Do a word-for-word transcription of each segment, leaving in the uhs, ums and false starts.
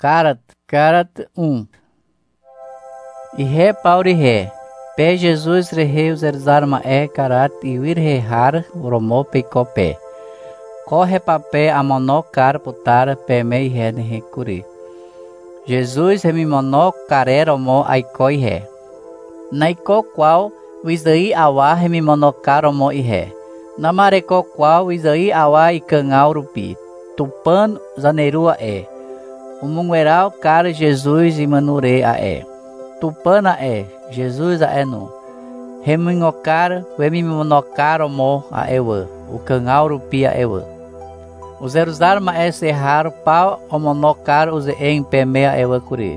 Carat, carat um. E ré pauri ré. Pé Jesus reheu zerzarma é carat e vir rehar romo pecopé. Corre papé amonó car putar pé mei ré ne curi. Jesus remimonó caré romo aikoi ré. Naiko qual wizai awa remimonó car romo i ré. Namareco qual wizai awa ikangau rupi. Tupan zanerua é. Umungueral car Jesus e manure a é. Tupana é, Jesus a é no. Remingocar, wemimonocar omo a ewa. O cangauro pia ewa. O zeruzarma é serrar pau omonocar use em pemea ewa curi.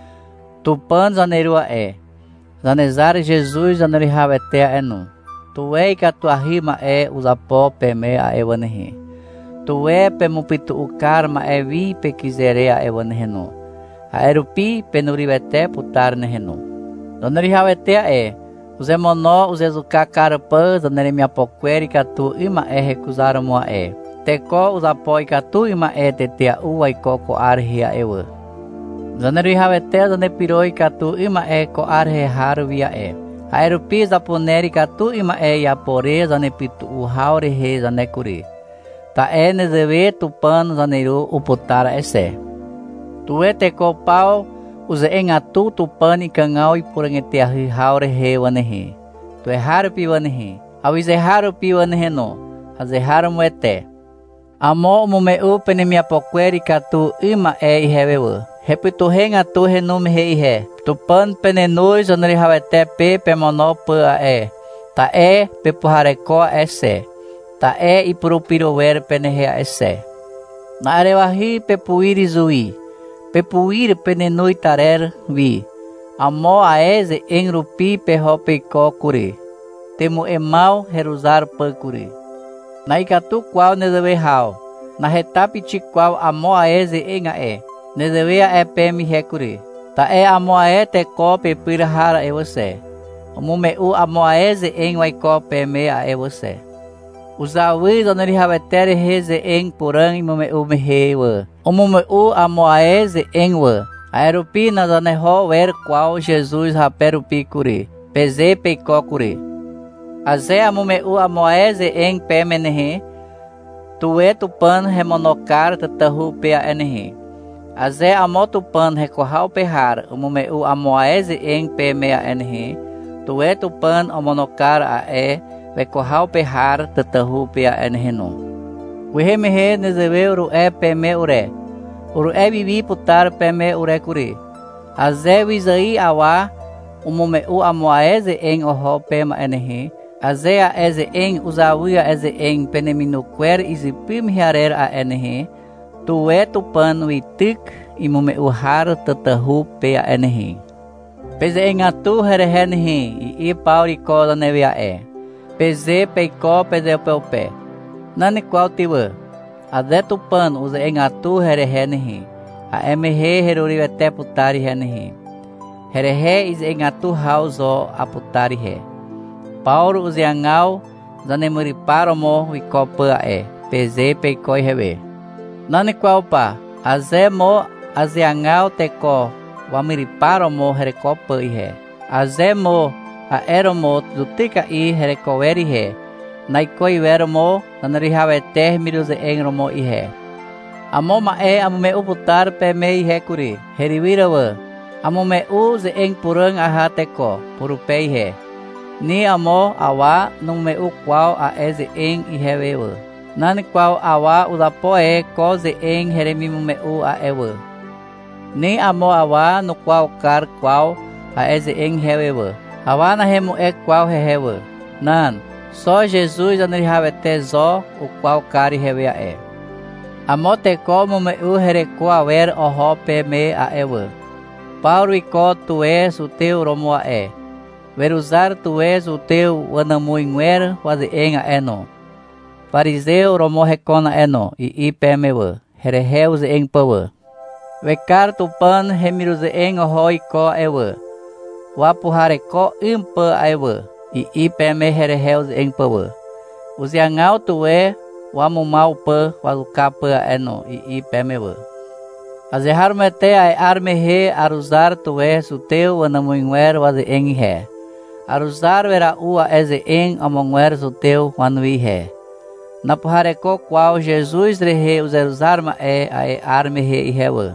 Tupan zanerua é. Zanezar Jesus zanerihavetea é no. Tuei catuahima é usapó pemea ewa nehi. Tué pemupitu ukarma é vi pequiserea ewa nehi no. Aerupi penurivete putar nehenu. Donerihavetea é. Use monó, use zuka carapã, zaneremia poqueri catu ima é recusar moa é. Teco usapoi catu ima é tetea uai coco arhia ewa. Zanerihavetea zanepiroi catu ima é co arhe harvia é. Aerupi zaponeri catu ima é yapore zanepitu uhaure he zanecuri. Ta é nezeve tupan zaneru uputara esse. Tué teco pau, use engatu tupani kangau e purangete ahi haure he wanehi. Tué harupi wanehi. Awize harupi wanehi no. Aze harumuete. Amo mumeu penemia poqueri katu ima e ihewewe. Repitu hengatu renum he ihe. Tupan penenui zoneri hawete pe pemono pua e. Ta e pepuhareko esse. Ta e ipurupirower penehea esse. Na arewahi pepuiri zui. Pepuir penenui tarer vi. Amo aeze enrupi pehope ko curi. Temu emal heruzar pa curi. Na ikatu qual nezeve hao. Na retapi ti qual amo aeze enga e. Nezevea e pemi recuri. Ta e amo ae te ko pepira hara e você. Omume u amo aeze en waiko peme a e você. Usawi doneri havetere reze en porang imume u mehewa. Omume u amo aeze enwa. Aerupi na zaneho ver qual Jesus raperupi curi. Peze peiko curi. Aze amume u amo aeze en pemenehe. Tue tupan remonokar tatahu pea enehe. Aze amo tupan recorral perrar. Omume u amo aeze en pemea enehe. Tue tupan omonokar a e. Vecorral perrar tatahu pea eneheno. Uhemehe nezeve uru e peme ure. Uru e vivi putar peme ure curi. Aze wizai awa. Umume u amoaeze en oho pema enehe. Aze a eze en uzawia eze en peneminu quer izipim hiarer a enehe. Tue tupan witik imume u har tatahu pea enehe. Peze en atu herehenehe. I i pauri kola nevia e. Peze peiko peze pelpe. Nani qual tiwa. Ade tupan uze en atu herehenehe. A emehe herurivete putari henehe. Herehe is en atu hauzo aputari he. Paulo uze angau zanemuri paromo wikopa e. Peze peikoi hewe. Nani qual pa. Aze mo aze angau teko. Wamiri paromo herekopa ihe. Aze mo a eromo dutika i herekoeri he. Naikoi veromo nanarihavete miruze enromo ihe. Amo ma e amume uputar peme ihe kuri. Herivirawa. Amume uze eng purang ahateko. Purupei he. Ni amo awa nume u qual a eze eng ihewewa. Nani qual awa udapoe koze eng heremimume u a ewa. Ni amo awa no qual car qual a eze eng hewewa. Awa na remu e qual rehewa. Nan, só Jesus anerihavete zo o qual cari revea é. Amote como me u hereko awer oho peme a ewa. Paulo e co tu és o teu romoa é. Veruzar tu és o teu wanamuinguer waze enga eno. Fariseu romo recona eno i i pemewa. Hereheuze eng pawa. Vekar tupan hemiruze eng oho i ko ewa. Wapuhareko impa aiwa. I i peme hereheuze eng pawa. Uziangau tuwe wamumau pa walukapa eno i i pemewa. Azehar mete ai arme he aruzar tuwe suteu wanamuingwer waze engi he. Aruzar vera ua eze eng amongwer suteu wanui he. Napuhareko qual Jesus rehe uzeruzar ma e ai arme he ihewa.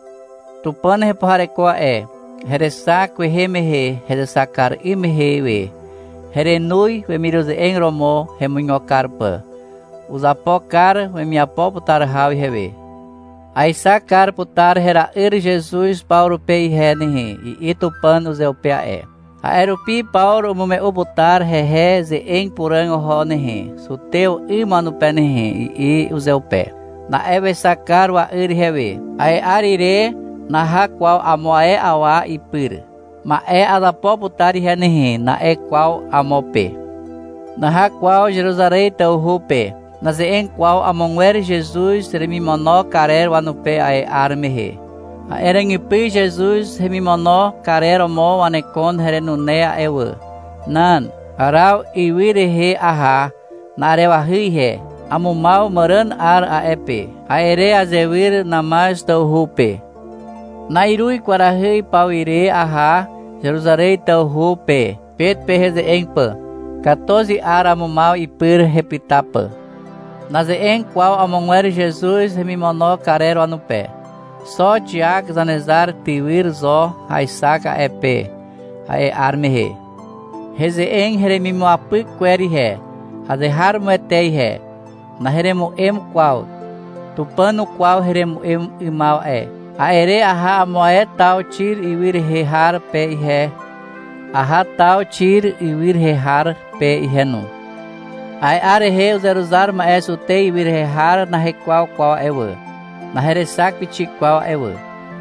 Tupan he puhareko e. Heresa kwe he mehe, heresa kar imehe we. Here nui we miruze eng romo he mungo karpa. Uzapo kar we miapo putar hawi hewe. Aisa kar putar hera ir Jesus Paulo pei he nehe, i itu pan uzeu pea e. Aerupi Paulo umume uputar he he ze eng purango ho nehe, suteu i manu pe nehe, i i uzeu pe. Na ewe sakar wa ir hewe, ai arire na ha qual amoe awa i pir. Ma e adapo putar he nehe, na e qual amope. Na ha qual Jerusalém teu hupe. Na ze en qual amongwer Jesus remimono karer wanupe ai armehe. A erengipi Jesus remimono karer omo wanekon herenunea ewe. Nan, arau iwirehe aha, narewahihe, amumau meren ar a epe. A ere azewir namas teu hupe. Na irui quarahi pauire aha, Jerusalém teu hupe. Pet peheze engpa. quatorze ar amumau ipir repitapa. Naze em qual amongwer Jesus remimono carero anupe. Só Tiago zanezar tiwir zo haisaka epe. Hae armehe. Reze em heremimo apik queri he. Hazehar muetei he. Na heremo em qual. Tupano qual heremo em imal e. Aere aha amoe tal tir iwir rehar pe he. Aha tal tir iwir rehar pe ihenu. Ai arehe uzeruzar ma es utei virrehar na requal qual ewe. Na heresak pichi qual ewe.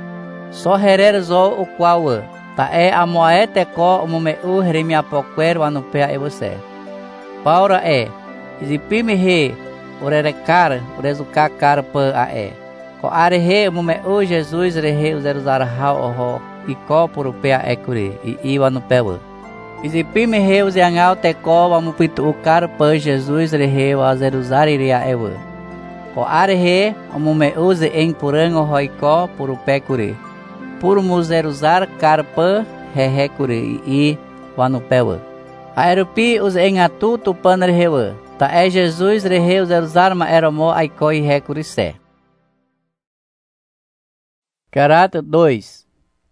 So herer zo o qual e. Ta e amoe teko umume u heremia poquer wanupea evose. Paura e. Izipime he. Urerekar. Urezuka kar pa a e. Ko arehe umume u Jesus rehe uzeruzar hao oho. I ko purupea ekuri. I i wanupewa. Izipime he uziangau teko wamupitu ukar pa Jesus rehe wazeruzar iria ewe. Ko arehe amume uze eng purango hoiko purupe kuri. Pur muzeruzar karpa hehe kuri i wanupewa. Aerupi uze eng atu tupan rehewa. Ta e Jesus rehe uzeruzar ma eromo aiko ihe kuri se. Caráter dois.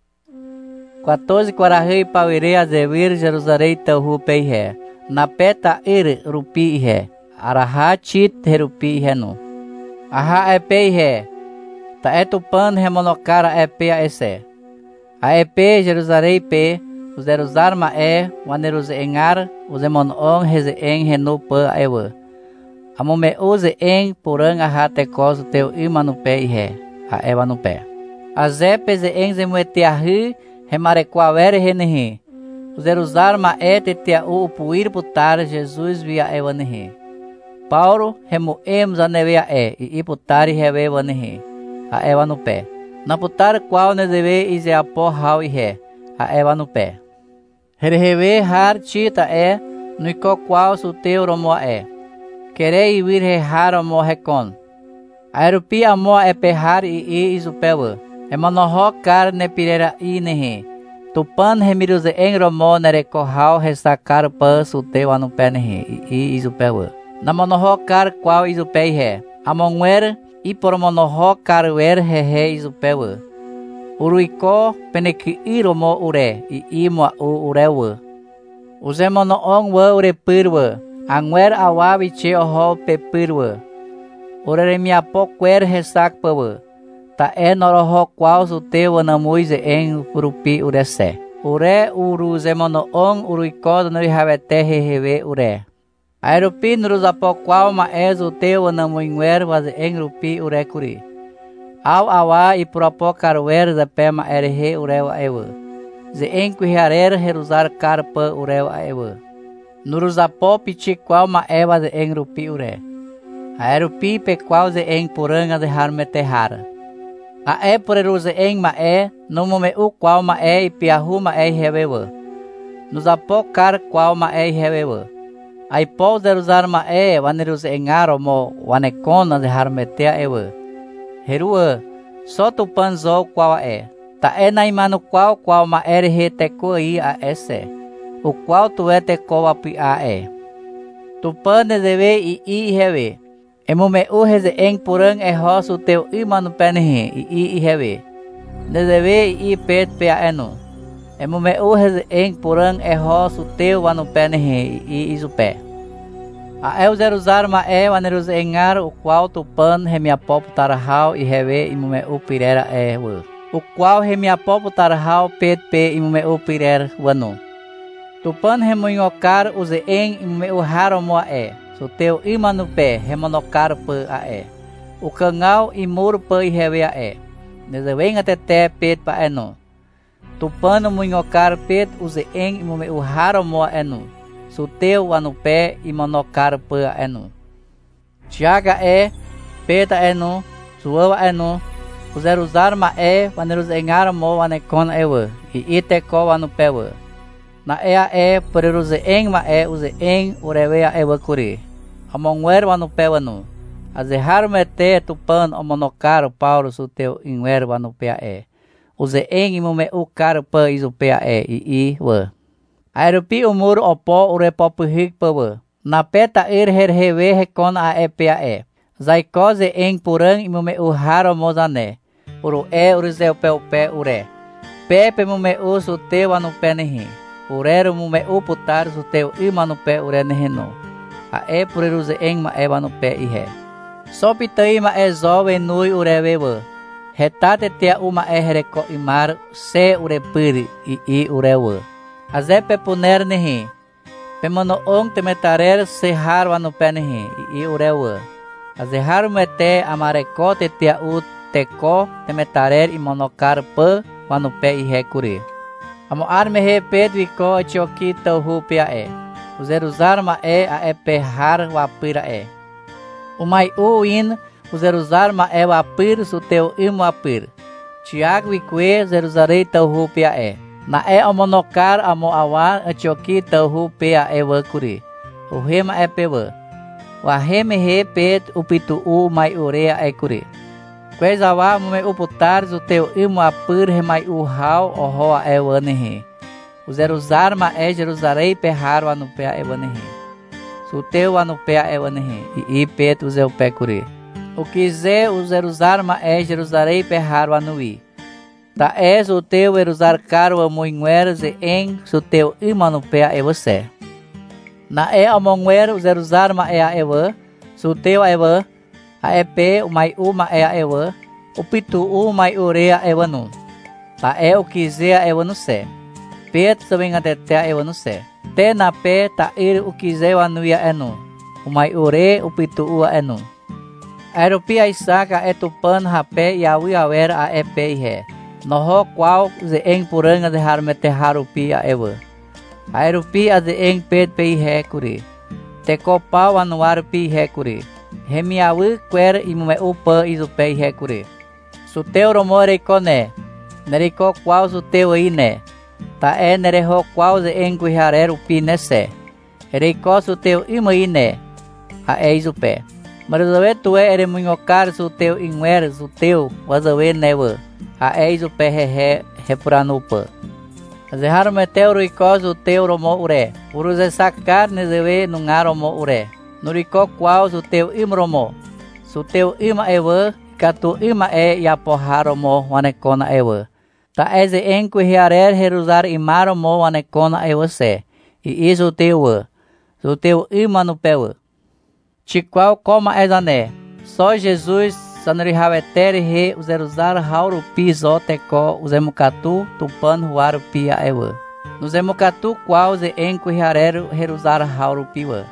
quatorze quarahi pauire azevir Jerusalém teu rupei he. Na peta ir rupi he. Araha chit herupi henu. Aha epei he. Ta etupan remonokara epea esse. A epe Jerusalém pe. Uzeruzar ma e. Waneruz engar. Uzemon on reze en renu pa ewa. Amume uze en purang aha tekoso teu imanu pe he. A ewa no pe. Aze peze en zemuete ahi. Remarequavere renehe. Uzeruzar ma e tetea u puir putar Jesus via evanehe. Paulo remo em zanevea e e iputari reve vanehe. A eva no pé. Na putar qual ne deve ize apo hau he. A eva no pé. Hereheve har chita e nuiko qual suteu romo e. Querei vir rehar amo recon. Aerupi amo e perrar e e izupewa. Emanoho kar ne pirera i nehe. Tupan remiruze en romo nerekohau resakar pa suteu anupe nehe. I izupewa. Namonoho kar qual izupei he. Amongwer i poromonoho kar wer hehe izupewa. Uruiko peneki i romo ure. I imwa u urewa. Uzemono on wa ure pirwa. Angwer awa viche oho pe pirwa. Ure miapo quer resak pawa. Ta e noroho qual suteu anamuize en urupi urese. Ure uru zemono on uruiko no ihavete heheve ure. Aerupi nuruzapo qual ma e suteu anamuingwer was en rupi ure kuri. Au awa i purapo karwer ze pema erehe urewa ewa. Ze en kuhiarer heruzar karpa urewa ewa. Nuruzapo pichi qual ma e was en rupi ure. Aerupi pe qual ze en puranga de harmete hara. A e poreruze en ma e, no mome u qual ma e i piahu ma e hewewa. Nos apo kar qual ma e hewewa. Ai po zeruzar ma e, waneruze engaro mo, wanekona de harmetea ewa. Herua, Só tu pan zo qual é. Ta é na imano qual qual ma ere he teco aí a esse. O qual tu é teco api a é. Tu pan de deve e i hewe. Emu me u heze eng purang e hosu teu imanu penhe i i i hewe. De deve i pet pe a eno. Emu me u heze eng purang e hosu teu vanu penhe i i izupe. A eu zero zar ma e vanerus engar o qual tu pan remia popo tarahau e hewe imu me u pirera e wo. O qual remia popo tarahau pet pe imu me u pirer vanu. Tu pan remunhokar use eng imu me u haro moa e. So teu imanu pe remonokar pe a e. O cangal imur pe i hewe a e. Neze venga tete pet pa eno. Tu pan munhokar pet use eng imu me u haro moa eno. So teu anu pe imonokar pe a eno. Tiaga e peta eno. Suava eno. Uzer usar ma e vanerus engar mo vanekon ewe. I ite ko anu pewe. Na ea e pereruse eng ma e use eng urewea ewe kuri. Amongwer vanu pewanu. Azehar mete tupan omonokar Paulo su teu inwer vanu pea e. Use eng imume u kar pe isu pea e i i we. Airupi umur opo ure popu hik pewe. Na peta ir her hewe hekon a e pea e. Zaiko ze eng purang imume u haro mozane. Uru e urizeu peu pe ure. Pepe mume u su teu anu pe nehi. Ureru mume u putar su teu imanu pe ure nehino. A e pureruze eng ma e vanu pe ihe. Sopitai ma e zove nui urewewe. Hetate tia uma e hereko imar se ure piri i i urewe. Aze pe puner nehi. Pemono ong temetarer se har vanu pe nehi i i urewe. Aze har mete amareko te tia u teko temetarer imonokar pe vanu pe ihe kuri. Amo arme he pedviko choki tohu pia e. Uzeruzar ma e a e pehar wapira e. Umai u in uzeruzar ma e wapir su teu imu wapir. Tiag wikwe zeruzarei tohu pia e. Na e omonokar amo awan choki tohu pia e wakuri. Uhema e pewe. Waheme he pet upitu u mai urea e kuri. Kwezawa mume uputar su teu imu wapir remai u hau ohoa e wanehe. O zeruzar ma e Jeruzarei perrar anu pea evanehe. Suteu anu pea evanehe. I i pet o zeu pe kuri. O quiser o zeruzar ma e Jeruzarei perrar anu i. Ta e suteu eruzar caro amoinguer ze eng suteu imanu pea e você. Na e amonguer o zeruzar ma e a eva. Suteu a eva. A e pe o mai u ma e a eva. O pitu u mai urea evanu. Ta e o quiser evanu se. Pet sabing atete ewa no se. Te na pe ta ir o quiser anu ya enu. O mai ure o pitu ua enu. Aeropi a isaka e tupan hape yawi awer a e pe he. Noho qual ze eng puranga de harmete harupi a ewa. Aeropi a ze eng pet pe he kuri. Te ko pau anuar pi he kuri. Hemi awi quer imume upa isu pe he kuri. Suteu romore kone. Neriko qual suteu ine. Ta e nereho qual ze enguiharer upi nesse. Eriko su teu imaine. A e izupe. Maruzawe tu e ere munhokar su teu inwer su teu wazawe newe. A e izupe hehe hepuranupa. Zehar meteu ruiko su teu romo ure. Uruze sakar nezewe nungar romo ure. Nuriko qual su teu imromo. Su teu ima ewe. Katu ima e yapoha romo wanekona ewe. Ta eze enku hiarer heruzar imaro mo anekona e você. E isso teu, o teu imanu pewe. Chiqual coma ezane. Só Jesus sanrihaveter he uzeruzar hauru piso teko uzemukatu tupan huaru pia ewe. No zemukatu qual ze enku hiarer heruzar hauru piwa.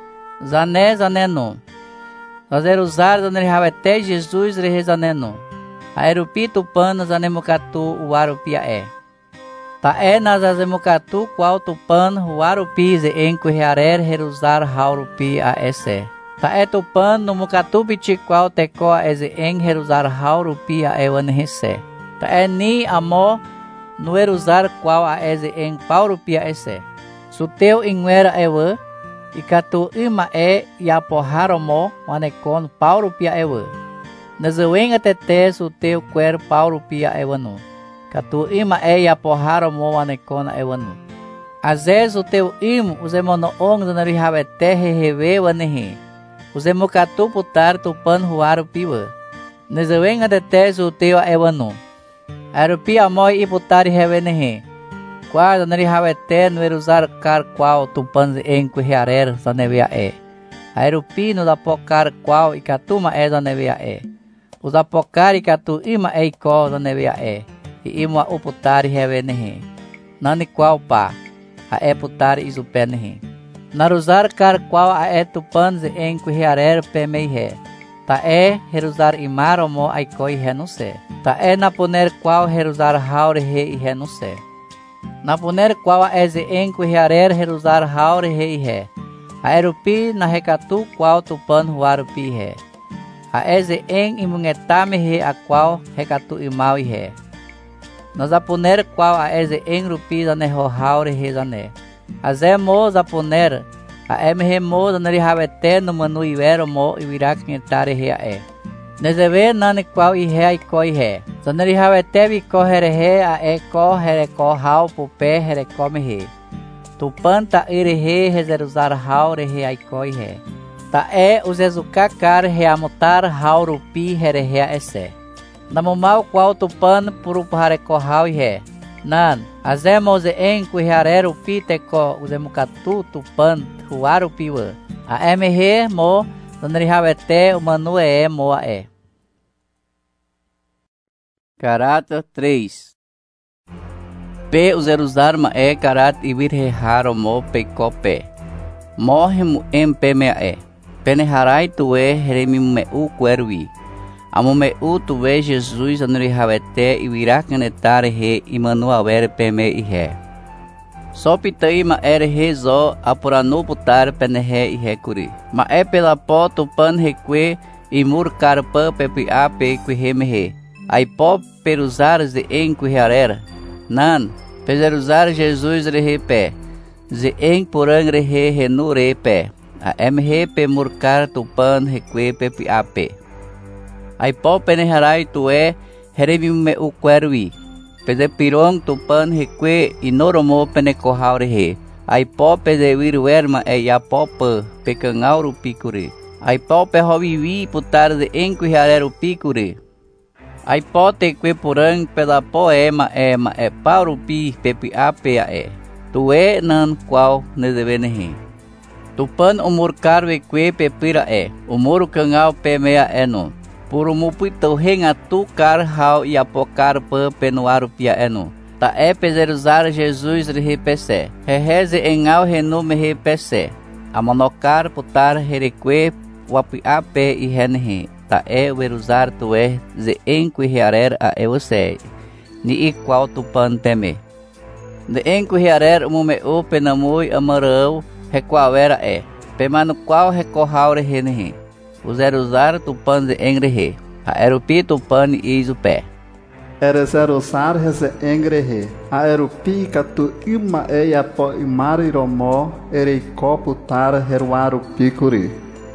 Zane zaneno. Zeruzar sanrihaveter Jesus rehezaneno. Aerupi tupan zanemukatu uarupia e. Ta e nazazemukatu qual tupan uarupi ze enku hiarer heruzar haurupi a ese. Ta e tupan no mukatu bichi qual teko a eze en heruzar haurupi a ewan hese. Ta e ni amo no eruzar qual a eze en paurupi a ese. Suteu inguera ewa. Ikatu ima e yapoharomo wanekon paurupi a ewa. Nezeueng atete su teu quer Paulo pia evanu. Katu ima e ya poharo mo anekona evanu. Azes o teu im uzemono ong zanari havete heheve wanehi. Uzemo katu putar tupan huaru piwa. Nezeueng atete su teu evanu. Arupi amoi i putari hevenehi. Qua zanari havete nueruzar kar qual tupan eng kuhiarer zanevia e. Arupi no da pocar qual i katuma e zanevia e. Usa pocar i katu ima e ko zanevia e. I ima uputari hevenehi. Nani qual pa. A e putari izupenehi. Naruzar kar qual a e tupan eng kuhiarer pemeihe. Ta e heruzar imaro mo ai koi renuse. Ta e naponer qual heruzar haure he i renuse. Naponer qual a eze en kuhiarer heruzar haure he i he. A erupi na rekatu qual tupan huarupi he. A eze en imungetame he a qual rekatu imau i he. Na zaponer qual a eze en rupi zane ho haure he zane. A ze mo zaponer a em he mo zanari havete no manu ivero mo i virak ngetare he a e. Nezeve nane qual i he ai koi he. Zanari havete vi ko here he a e ko here ko hau pupe here come he. Tupan ta ire he rezeruzar haure he ai koi he. Ta e uzezuka kar he amutar hau rupi here he a ese. Namumau qual tupan purupare ko hau he. Nan, azemo ze en kuhiarer upi teko uzemukatu tupan huaru piwa. A em he mo zanari havete umanu e mo a e. Caráter três. P uzeruzar ma e carat ibir he haro mo pecope. Morre mu em pe me e. Peneharai tu e heremi me u querui. Amo me u tu e Jesus anuri havete ibira canetare he imanu aver pe me i he. Sopitai ma ere he zo apuranu putar penehe i he kuri. Ma e pela po tu pan reque imur carpa pepi a pe quiheme he. Ai po peruzar ze en kuhiarer. Nan, peruzar Jesus rehe pe. Ze en purang rehe henu re pe. A em he pe murkar tupan reque pepi ape. Ai po peneharai tu e herevi me u querui. Pede pirong tupan reque inoromo penecohau rehe. Ai po pede viruerma e ya popa pecangauru picure. Ai po pe hovivi putar de en kuhiarer u picure. Ai po te que purang pela poema e ma e paurupi pepi apea e. Tu e nan qual ne devenehi. Tupan umur carve que pepira e. Umur cangau pe mea eno. Purumupi tau henga tu car hau e apocar pa penuaru pia eno. Ta e pezeruzar Jesus rehepese. Reheze engau renu me repese. Amonocar putar hereque wapi ape e renhi. Ta e veruzar tu e ze en kuhiarer a e você. Ni qual tu pan teme. De en kuhiarer umume u penamui amarau requavera e. Pemano qual recorraure renhi. Uzeruzar tu pan ze engrehe. A erupi tu pan isu pé. Erezeruzar reze engrehe. A erupi katu ima e apo imari romo ereiko putar heruaru picuri.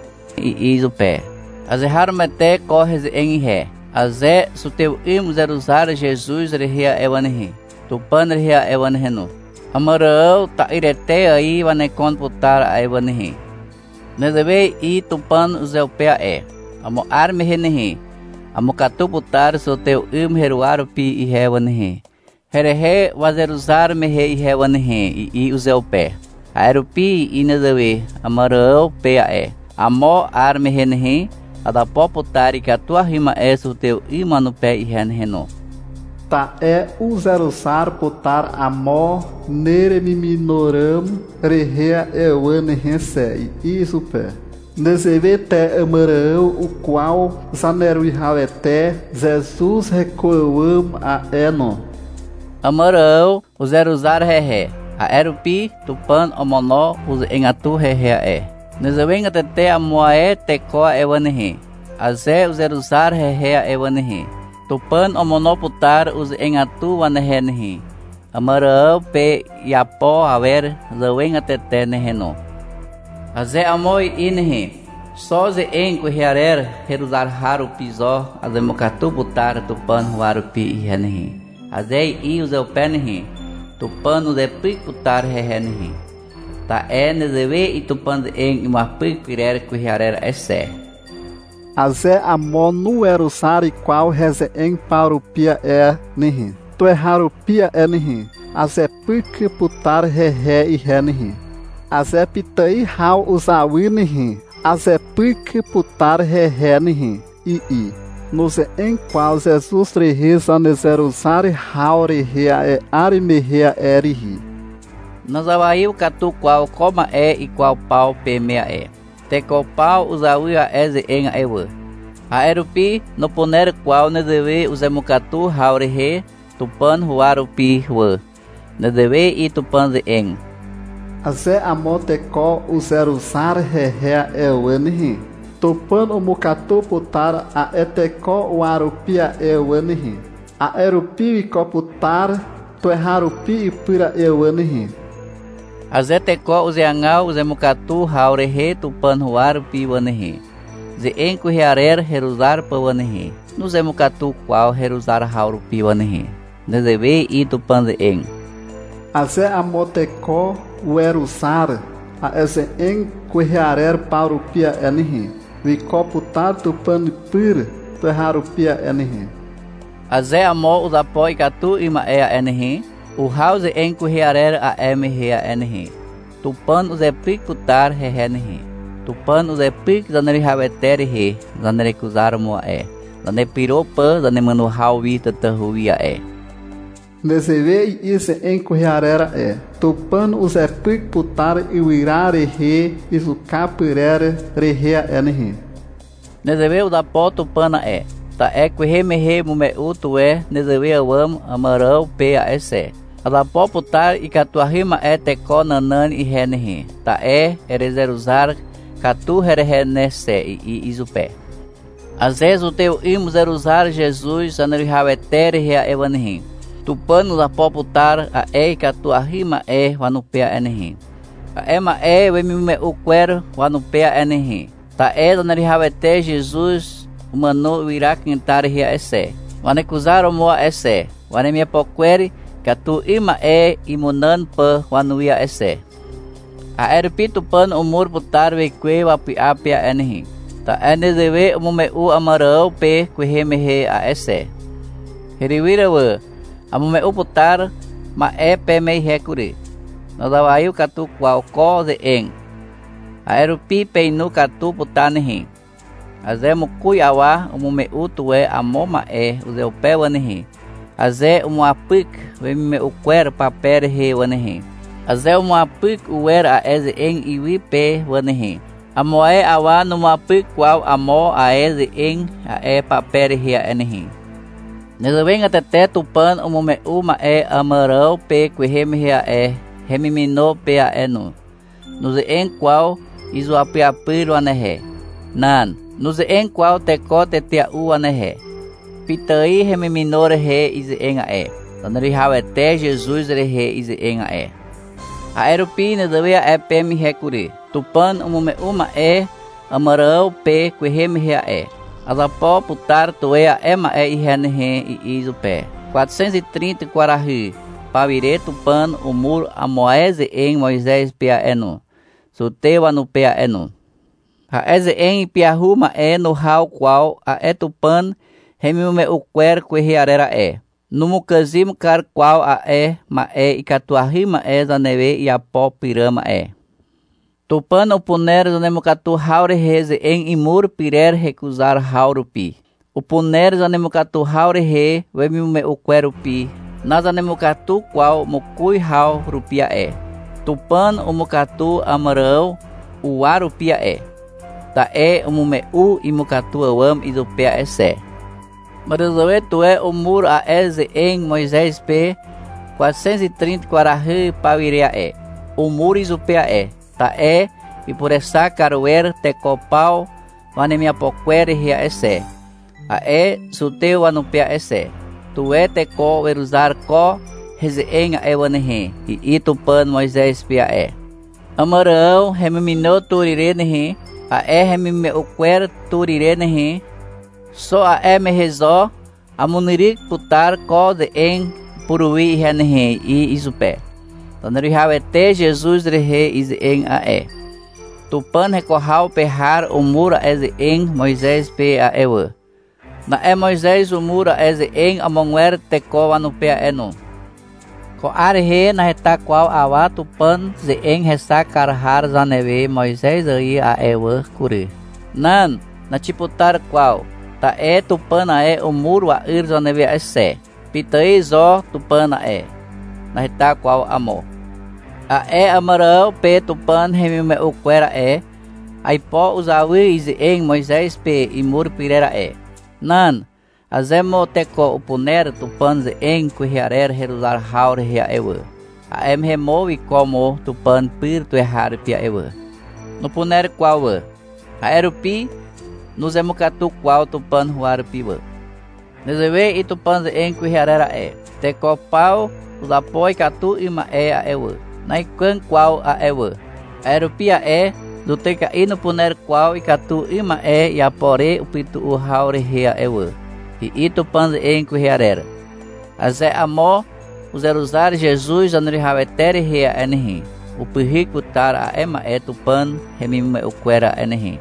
I isu pé. Azehar mete corres em ré. Aze suteu im zeruzar Jesus rehia evanhi. Tupan rehia evanheno. Amarau ta irete aí vanekon putar a evanhi. Nezeve i tupan uzeupea e. Amo arme henhi. Amo katu putar suteu im heruaru pi i evanhi. Herehe wazeruzar me he i evanhi i uzeupe. Aerupi i nezeve amarau pea e. Amo arme henhi. Ada po putari que a tua rima é o teu imã no pé e renreno. Ta é uzeruzar putar amo neremi minoram rehea ewane rensei. Isso pé. Nezeve te amarão o qual zaneru havete Jesus recoam a eno. Amarão uzeruzar rehe. A erupi tupan omono uz engatu rehea e. Nezawenga tete amoae tekoa evanehi. Aze uzeruzar rehea evanehi. Tupan omonoputar uz engatu vanehenehi. Amarau pe yapo haver zawenga tete neheno. Aze amoi inehi. Só ze em kuhiarer heruzar haru piso azemokatu butar tupan huaru pi ihenihi. Azei i uzeu penihi tupan uze pik putar hehenihi. Ta é nezeve e tupan em uma pik pirer kuhiarer esse. Azé amon nu erusar e qual reze em parupia é nihi. Tu erharupia é nihi. Azé pik putar hehe e henihi. Azé pitai hau usawi nihi. Azé pik putar hehe nihi. I i. Nos em qual Jesus reheza nezerusar hau rehea e arimehea erihi. Nazawaiu katu qual coma é e qual pau pemea é. Te qual pau usawia eze enga ewe. A erupi no poner qual nezeve uzemukatu hau rehe tupan huarupi hua. Nezeve i tupan ze eng. Azé amoteco uzerusar rehea ewenihi. Tupan umukatu putar a eteco uarupia ewenihi. A erupi coputar tu erharupi ipira ewenihi. Azé teco uzeangau uzemukatu hau rehe tupan huarupi wanehi. Ze eng kuhiarer heruzar pa wanehi. No zemukatu qual heruzar haurupi wanehi. Nezeve i tupan ze eng. Azé amoteco uerusar a eze eng kuhiarer parupia enihi. Vi coputar tupan pir tu erharupia enihi. Azé amo uzapo ikatu ima ea enihi. O house em kuhiarer a emhea enihi. Tupan uze pik putar hehenihi. Tupan uze pik zaneri haveteri he. Zaneri kuzar moa e. Zane piropa zane manu hawi tatahuia e. Nezeve ise em kuhiarera e. Tupan uze pik putar iwira rehe isukapirere rehea enihi. Nezeve uzapo tupana e. Ta e kuhemehe mumeu tue nezeve awam amarau pe a ese. Adapo putar e catuahima é teco nanan e renihi. Ta é erezeruzar catu rerenese e isupé. Às vezes o teu imus eruzar Jesus anerihavetere rea evanihi. Tupanos apo putar a e catuahima é vanupea enihi. A ema é vemimume uquer vanupea enihi. Ta é anerihavete Jesus humano irá quintar rea esse. Vanecusar moa esse. Vanemia poqueri Katu ima e imunan pa wanuia ese. A erpitu pan umur putar ve kwe wapi apia enihi. Ta enezeve umume u amarau pe kuhemehe a ese. Hiriwira we amume u putar ma e pe mei hekuri. Nadawayu katu kwao ko ze eng. A erupi pe nu katu putanihi. Aze mukui awa umume u tuwe amoma e uze upe wanihi. Azé umuapik veme uquer paper he wanehi. Azé umuapik uer a eze eng iwi pe wanehi. Amoe awa numuapik qual amo a eze eng a e paper he a enehi. Nezavenga tete tupan umume uma e amarau pe queheme he a e. Hemimino pe a enu. Nuze eng qual izuapiapir wanehe. Nan. Nuze eng qual teco tetia u wanehe. Pitai remiminore re ize enga e. Danari havete Jesus rehe ize enga e. A erupi nezavea e pemi hekuri. Tupan umume uma e amarau pe queheme rea e. Azapo putar toea ema e ihenehe i iso pé. quatrocentos e trinta quarahi. Pavire tupan umur amoeze em Moisés pia enu. Sutewa no pia enu. A eze em piahuma e no hau qual a etupan Remimume uquer quehiarera e. Numukazim car qual a e, ma e, e catuahima e, zaneve e apó pirama e. Tupan upuner zanemukatu haure reze em imur pirer recusar haurupi. Upuner zanemukatu haure re, vemimume uquerupi. Na zanemukatu qual mukui haurupia e. Tupan umukatu amarão, uarupia e. Ta e umume u imukatu awam isupea esse. Maruzoe tu é o muro a eze em Moisés P. quatrocentos e trinta quarahi pavirea e. O muro isupea e. Ta e. E por essa caroer te copau. Vanemia poquere ria esse. A e. Suteu anupea esse. Tu é te co veruzar co. Reze em a evanehe. E itupan Moisés pia e. Amarão remiminou turirenehe. a e hemi me uquer turire nehi, so a e me rezo, a munirik putar ko de en purui henehi i izupe. Taneri havete Jesus rehe is en a e. Tupan recorral perrar o mura ez en Moisés pe a ewa. Na e Moisés o mura ez en amonguer teko anu pe a eno. Ko arhe na reta qual awa tupan ze en resa karhar zaneve Moisés aí a ewa kuri. Nan na tiputar qual ta e tupan a e o muro a ir zaneve a se. Pitai zo tupan a e. Na reta qual amo. A e amarão pe tupan hemi o quera e. Ai po usawi is en Moisés pe imur pirera e. Nan azemo teko upuner tupan ze en kuhiarer heruzar haur hia ewa. A em removi como tupan pir tu errar pia ewa. No puner qual a erupi nos emukatu qual tupan huar piwa. Nezewe i tupan ze en kuhiarera e. Teko pau os apoi katu ima e a ewa. Nai kwan qual a ewa. A erupi a e do teka ino puner qual e katu ima e e apore upitu u haur hia ewa. E itu panze en kuhiarera. Aze amo uzeruzar Jesus anri havetere hea enhi. O pirrik putar a ema e tupan hemime uquera enhi.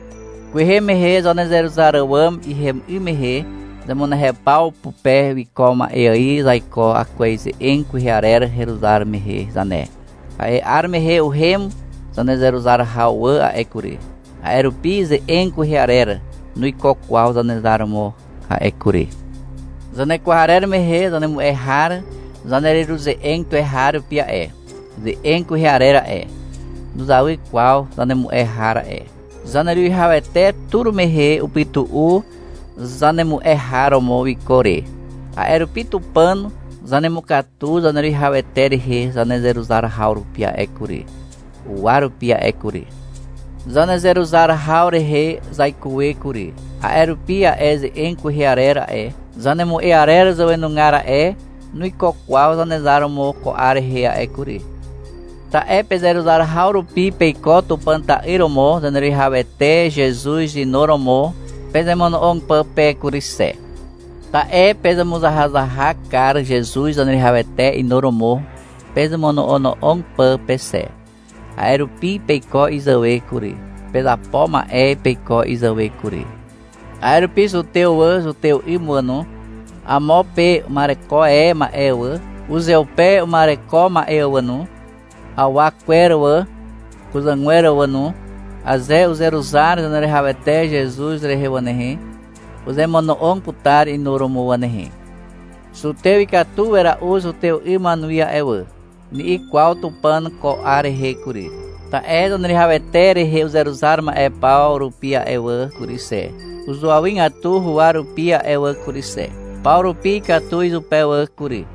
Kuheme he zanezeruzar wam e hem imehe zamona repau puper e coma e aí zaiko a coisa em kuhiarera heruzar mehe zane. A e arme he o hem zanezeruzar hawa a ekuri. A erupize em kuhiarera no ikoqual zanezarmo a ekuri. Zane kuharer mehe zane mu errar zaneru ze en tu errar pia e. Ze en kuhiarera e. Nos awi qual zane mu errar e. Zaneru havete turu mehe upitu u zane mu errar mo ikore. A erupitu pano zane mu katu zaneru havete he zanezeruzar hauru pia ekuri. O aru pia ekuri. Zanezeruzar haure he zaikue kuri. A erupia ez en kuhiarera e. Zanemu e arera zoenungara e. Nui koqual zanezaro mo ko are hea e kuri. Ta e pezeruzar hauru pi peikoto panta iromo zaneri havete Jesus de noromo. Pezemono on pa pe kurise. Ta e pezemuza hazaha kar Jesus zaneri havete inoromo. Pezemono ono on pa pese. A erupi peiko izawe kuri. Pesa poma e peiko izawe kuri. A erupi su teu wa su teu imuano. A mo pe mareko e ma ewa. Uzeu pe mareko ma ewa no. A wakwera wa. Kuzanguera wa no. A ze uzeruzar zanere havete Jesus rehewanehe. Uze mono on putar inoromo wanehe. Su teu ikatu era uso teu imanuia ewa. Ni igual tupan ko are he kuri. Ta e zanri havetere he uzeruzar ma e pau rupia ewa kurise. Uzuawin atu huar rupia ewa kurise. Pau rupi katu izupewa kuri.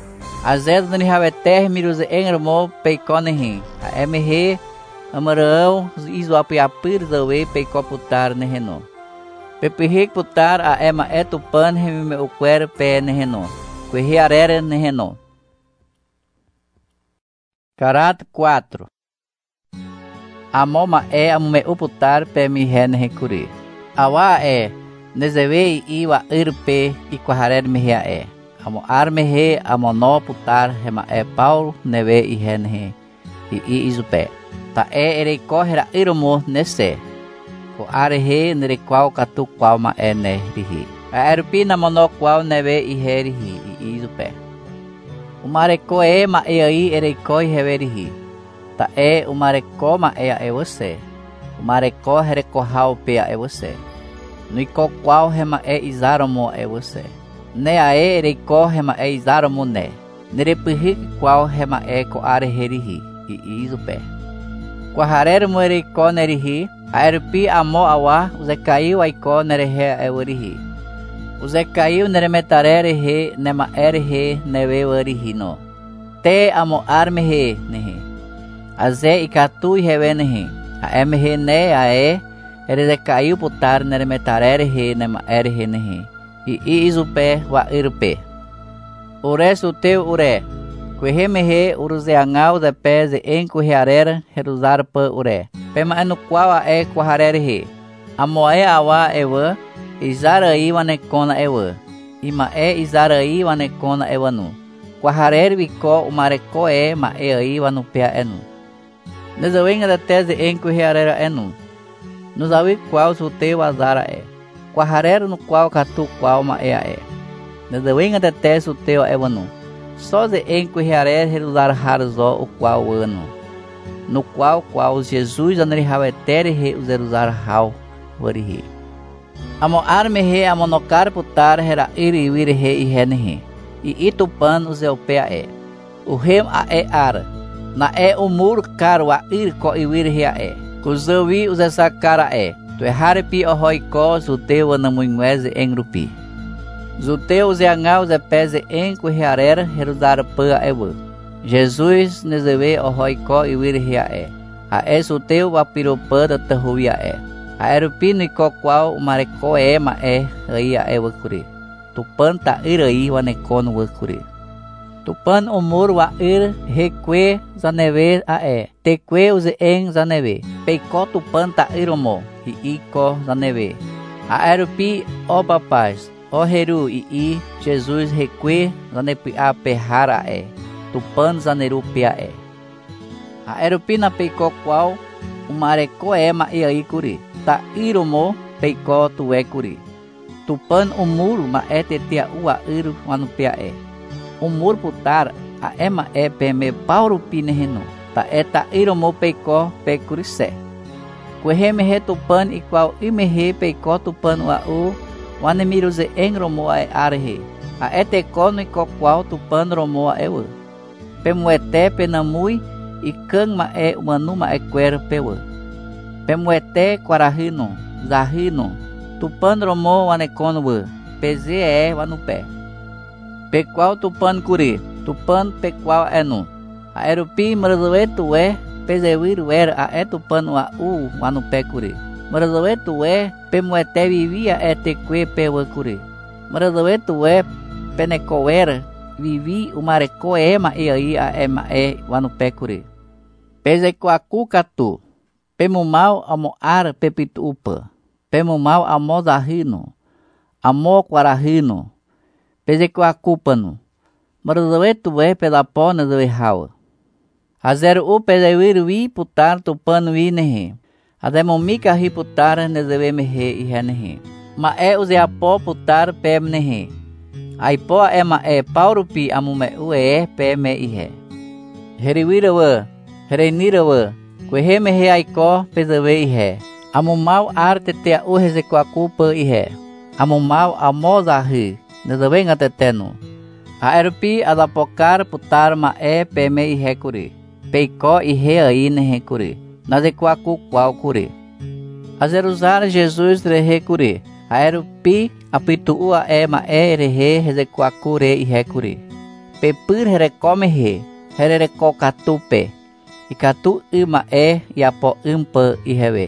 A ze zanri haveter miruze enrmo peikonehi. A emehe amarão izuapiapir zawe peiko putar neheno. Pepihik putar a ema e tupan hemime uquer pe neheno. Kuhi arere neheno. Carat quatro. Amoma e amume uputar pe mi hen recuri. Awa e nezevei iwa irpe e quaharer me rea e. Amo arme he amono putar hema e Paulo neve i hen he. I i izupe. Ta e ere correra iromo nesse. Ko are he nere qual katu qual ma e ne rihi. A erpi na mono qual neve i he rihi i izupe. O mareko e ma e aí ereko e reverihi. Ta e o mareko ma e a e você. O mareko recorral pea e você. No iko qual rema e izaromo e você. Ne a e ereko rema e izaromo ne. Nere pihi qual rema e ko are herihi. I iso pé. Quaharer mo ereko nerihi. A erpi amo awa. Uze caiu a iko nerehe e werihi. Uze caiu neremetarere he nema ere he neve warihino. Te amo arme he nehe. Aze ikatu hewe nehe. A eme he ne a e. Ere caiu putar neremetarere he nema ere he nehe. I i izupe wa irupe. Ure su teu ure. Kuheme he uruze angau de peze en kuhiarera heruzar pa ure. Pema no qual a é quaharere. A moe awa ewa, Izaraí wanekona ewa. Ima é Izaraí wanekona ewanu. Quaharere vico o mareco é ma e aí wanupea enu. Nezawenga da tese enco rearera enu. Nos awi qual suteu azara é. Quaharero no qual catu qual ma ea é. Nezawenga da tese suteu ewanu. Só ze enco rearera reluzar harzo o qual ano. No qual qual Jesus anrihau etere re uzeruzar hau warihe. Amo arme he amonokar putar hera iri wiri he i henhe. E itupan uzeupea é. O rem a é ara. Na é o muro caro a ir co i wiri he a é. Kuzawi uzesa cara é. Tu é harepi o roico zuteu anamuinweze engrupi. Zuteu zeangau ze pese enco rearera heruzar pua ewa. Jesus nezewe o roico i wiri he a é. A é zuteu wapiropa da tahuia é. A erupi no iko qual o mareco é ma é aí a ewa kuri. Tupan ta iraí wanekon wakuri. Tupan umur wa ir reque zaneve a é. Teque use en zaneve. Peiko tupan ta iromo. I iko zaneve. A erupi o papaz. O heru i i Jesus reque zanepi a perrara é. Tupan zaneru pia é. A erupi na peiko qual o mareco é ma e aí kuri. Ta iromo peiko tu é kuri. Tupan o muro ma é tetia ua iru wanupea é. O muro putar a ema é peme pauro pineheno. Ta é ta iromo peiko pecurise. Queheme he tupan e qual imehe peiko tupan ua u wanemiruze engromo a arhe. A é teko no iko qual tupan romo a ewa. Pemuete penamui e kang ma é umanu ma é quer pewa. Pemuete quarahino, zahino. Tupan romo wanekon we, peze é wanupe. Pequal tupan kuri, tupan pequal enu. A erupi marazoe tuwe, pezewir wer a é tupan wa u wanupe kuri. Marazoe tuwe, pemuete vivia é teque pewa kuri. Marazoe tuwe, penecoer, vivi o mareco ema e aí a ema é wanupe kuri. Pezequacu catu, pemumal amo ar pepitu upa. Pemo mal amo zahino, amo quarahino, pezequacupano, marazoetu é pela pona do erral. A zero u pezewir wi putar tupano wi nehe, a demomica riputar nezewe mehe e renehe. Ma é o zeapó putar pem nehe. A ipo é ma é paurupi amume u é peme e re. Heriwirawa, hereinirawa, quehe mehe aiko pezewe e re. Amumal arte te a u rezequacupa e ré. Amumal amozahi, nezavenga teteno. A erupi adapocar putar ma é peme e ré curi. Peicó e ré aí ne ré curi. Nazequacu qual curi. A zeruzar Jesus re curi. A erupi apitua é ma é re rezequacure e ré curi. Pepur recome re. Hereco catupe. E catu ima é e apo impa e rewe.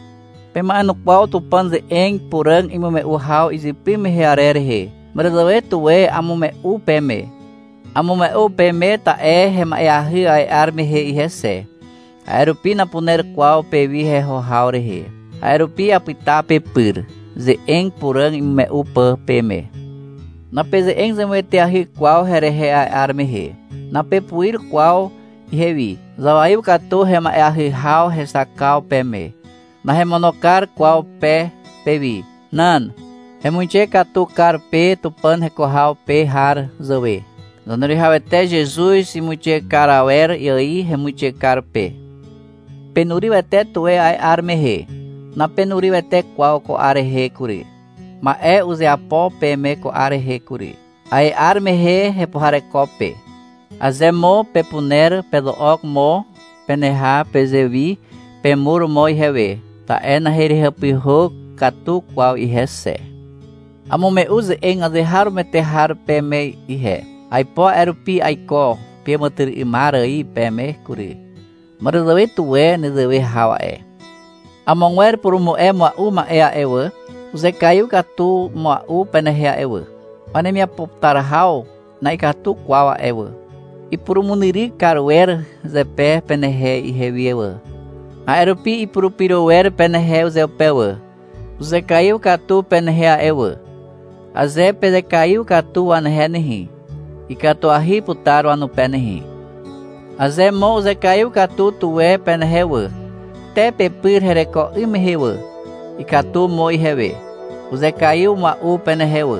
Pema no qual tu panze em purang imume u hau izipime rearere he. Marazoe tu e amume u peme. Amume u peme ta e hema e ahi ai arme he i hese. Aerupi na puner qual pevi he ho haure he. Aerupi apita pepur. Ze em purang imume u pa peme. Na peze em zemuete ahi qual here he ai arme he. Na pepuir qual i hevi. Zawaiu katu hema e ahi hau resakau peme. Na remonokar qual pé pevi. Nan. Remunche catu car pe tupan recorral pe har zoe. Zanurihau até Jesus e muche carauer e aí remunche car pe. Penuriu até tué ai armehe. Na penuriu até qual co arehe curi. Ma é use apó peme co arehe curi. Ai armehe repoharecope. Azemo pepuner pelo okmo peneha pezevi pemuro moi hewe. Ta é na heri rapiho catu qual i rece. Amume use em azerrar meterrar peme i re. Aipo erupi aiko pemotir imara i peme curi. Marazoe tué nezewe hawa é. Amonguer por mo é moa uma é a ewa. Use caiu catu moa u penehea ewa. Panemia poptar hau na ikatu qual a ewa. E por muniri caruer zepe penehe i revi ewa. Aerupi e purupiroer penhe uze pewe. Uze caiu catu penhe a ewe. Aze pede caiu catu anhe nehi. E catu ahi putaru anu penehi. Aze mo uze caiu catu tuwe penhewe. Te pepir hereko imhewe. E catu mo ihewe. Uze caiu ma u penhewe.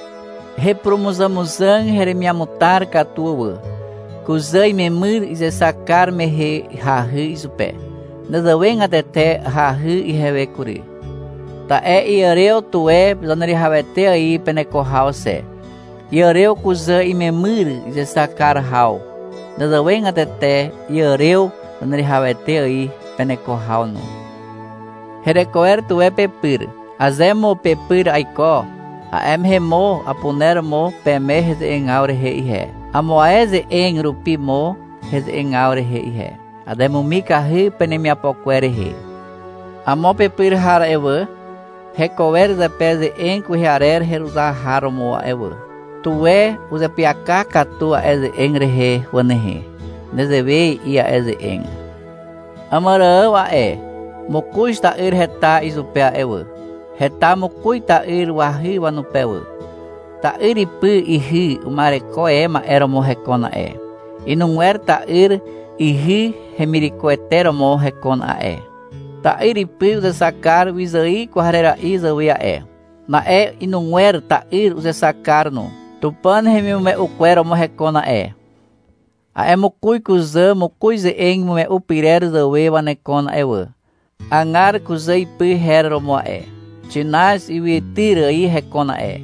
Repromuzamuzan heremiamutar catuwe. Kuzai memir ize sakar mehe hahi izupe. Nazawen atete hahi ihewe kuri. Ta e iareu tuwe zanari havete aí penekohau se. Iareu kuza imemir ize sakar hau. Nazawen atete iareu zanari havete aí penekohau no. Herekoer tuwe pepir. Azemo pepir aiko. A emhemo apuner mo peme heze engaure he ihe. Amoaeze en rupi mo heze engaure he ihe. Ademo mika he penemia poquere he. Amo pepir hara ewe. Recover da pese en cuiarer heruza haro mo ewe. Tuwe uza piaka katua eze engre he wanehe. Nezeve ia eze eng. Amara wa e. Mokuis ta ir heta izupea ewe. Heta mokui ta ir wahi wanupewe. Ta ir ipu ihi umare koema ero mo hekona e. Inunguer ta ir ihi hemirikoetero mo hekona e. Ta ir ipu uze sakar wizai kuharera iza wia e. Na e inunguer ta ir uze sakar no. Tupan hemiume ukwero mo hekona e. A e mokui kuza mokui ze eng me upirer zawe wanekona ewe. Angar kuza ipu hero mo e. Chinaz iwitira i hekona e.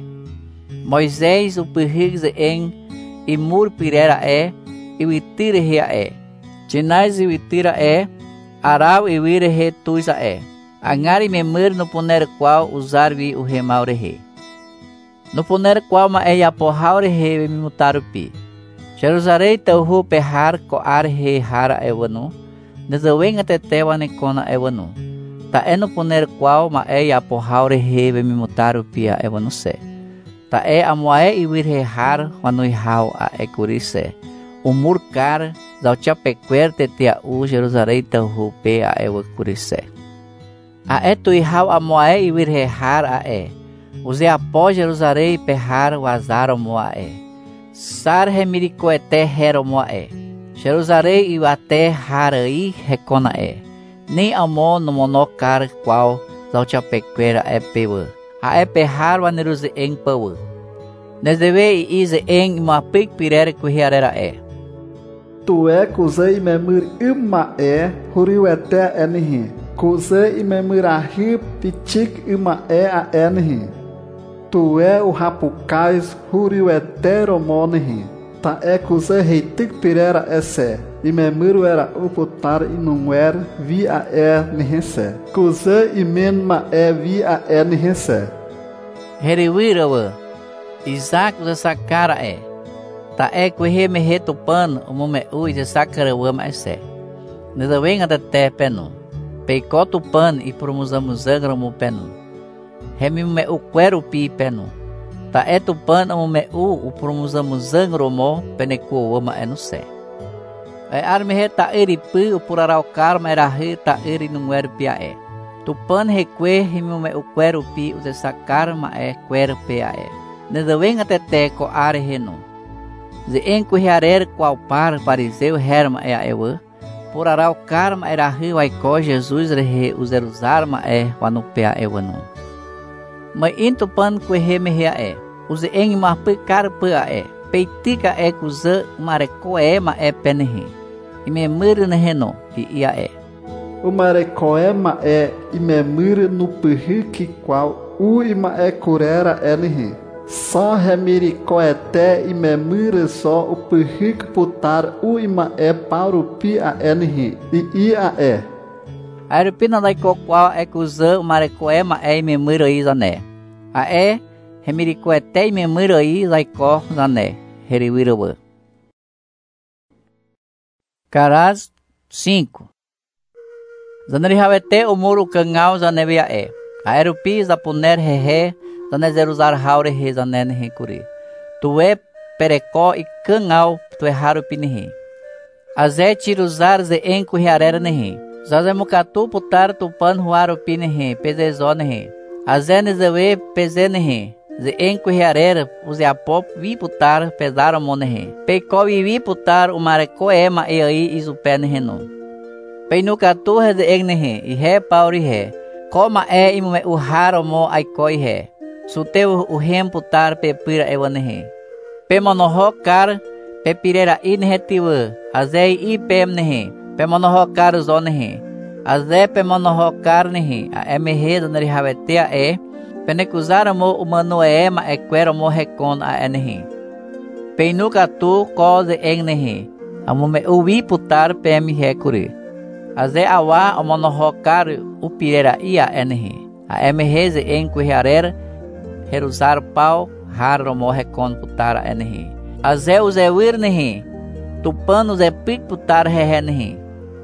Moisés upihig ze eng imur pirera e. Iwitira hea e. Chinaz iwitira e. Arau iwire he tuisa e. Angari memir no poner qual usar vi o remaure he. No poner qual ma e apohaure he me mutaru pi. Jeruzarei tau hu pehar ko ar he hara evanu. Nezawen atete wanekona evanu. Ta e no poner qual ma e apohaure he me mutaru pia evanu se. Ta e amoae iwir he har wanui hau a ecurise. Umur kar zau chapequer tetia u Jeruzarei tau hu pe a ewa curise. A e tui hau amoae iwir he har a e. Uze apo Jeruzarei pehar wazaro moa e. Sar remiricoete hero moa e. Jeruzarei iwate harai hekona e. Nem amo no monokar qual zau chapequera e pewa. A e pehar waneruze eng pewa. Nezeve i ize eng imapik pirere kuhiarera e. Tué kuzei memir ima e huriu ete enihi. Kuzei memir ahi pitik ima e a enihi. Tué o rapukais huriu ete romonihi. Ta e kuzei heitik pirera esse. E memir era uputar inuer vi a e nihese. Kuzei imenma e vi a e nihese. Heriwirawa. Isaac usa sakara e. Ta e kuhe me hetupan umume ui de sakarawama ese. Nezawen atate penu. Peikotu pan e promuzamuzangramu penu. Hemimume uquero pi penu. Ta e tupan umume u u promuzamuzangromo penekuama enuse. E arme heta iripu u purarau karma erahi ta iri nunguer pia e. Tupan reque hemimume uquero pi u de sakarma e quer pia e. Nezawen atate ko are henu. Ze enku hearer qual par pariseu herma e a ewa. Por arau karma era rio aiko Jesus rehe uzeruzarma e wanupea ewa no. Ma into pan kuhe mehea e. Uze eng marpe karpea e. Peitika e kuza mareko e ma e penehe. Ime mure neheno i ia e. O marecoema é imemir no pirrique qual u ima é curera enihi. Só remiricoeté imemir só o pirrique putar u ima é paurupi a enihi e ia é. Aerupina daiko qual é kuza marecoema é imemir aí zané. A é remiricoeté imemir aí daiko zané. Heriwirawa. Caraz cinco. Zaneri havete o muro cangal zanevia e. Aerupi zapuner hehe zanezeruzar haure he zanen hekuri. Tu é perecó e cangal tu é harupi nehe. Azé tiruzar ze enku rearera nehe. Zazemukatu putar tupan huarupi nehe, pezezó nehe. Azenezewe peze nehe. Ze enquerrer use apop vi putar pesar monehe. Peiko vi putar o mareco ema e aí isupé nehe no. Peinukatu he ze egnehe, e he pauri he. Coma é imume o raro mo aikoi he. Suteu o rem putar pepira evanehe. Pemonoho car pepirera inhetiva. Azei i pem nehe. Pemonoho car zonehe. Azé pemonoho car nehe. A emehe doneri havetea e. Penecusar mo humano e ma equero mo recon a enehe. Peinukatu cose egnehe. Amume uvi putar pem recuri. Aze awa omonohokar upirera ia enehe. A emeheze enquerrer herusar pau haro mo recon putar enehe. Aze uzewir nehe. Tupan uze pik putar hehenehe.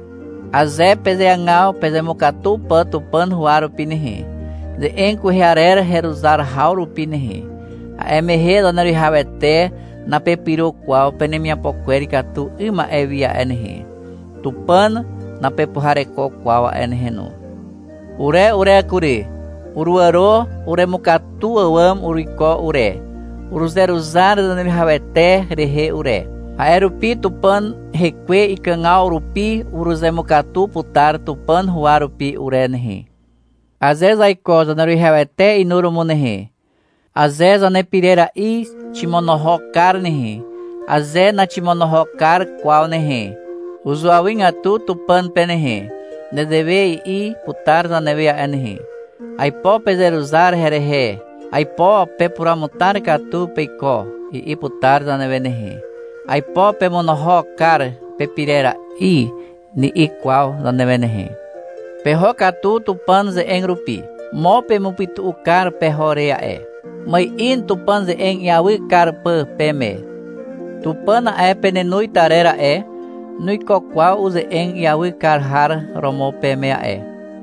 Aze pezeangau pezemukatu pa tupan huaru pinehe. De enquerrer herusar hauru pinehe. A emehe donari havete na pepiro qual penemia poquerica tu ima evia enehe. Tupan na pepuhareko qual enheno. Ure ure kuri. Uruaro ure mukatu awam uriko ure. Uruzeruzar donari havete rehe ure. Aerupi tupan reque ikangau rupi uruzemukatu putar tupan huarupi urenehe. Azez aiko donari havete inurumunehe. Azez anepirera i chimonoho carnehe. Azé na chimonoho car qual nehe. Usuawin atu tupan penehe. Nedeve i putar na nevea enehe. Aipo pezeruzar herehe. Aipo pepuramutar katu peiko. I i putar na nevenehe. Aipo pemonoho car pepirera i ni i qual na nevenehe. Peho katu tupan ze engrupi. Mo pemupitu ukar pehorea e. Mai in tupan ze eng yawi kar pe peme. Tupan e penenui tarera e. Nui qual use eng yawi kar har romo pemea e.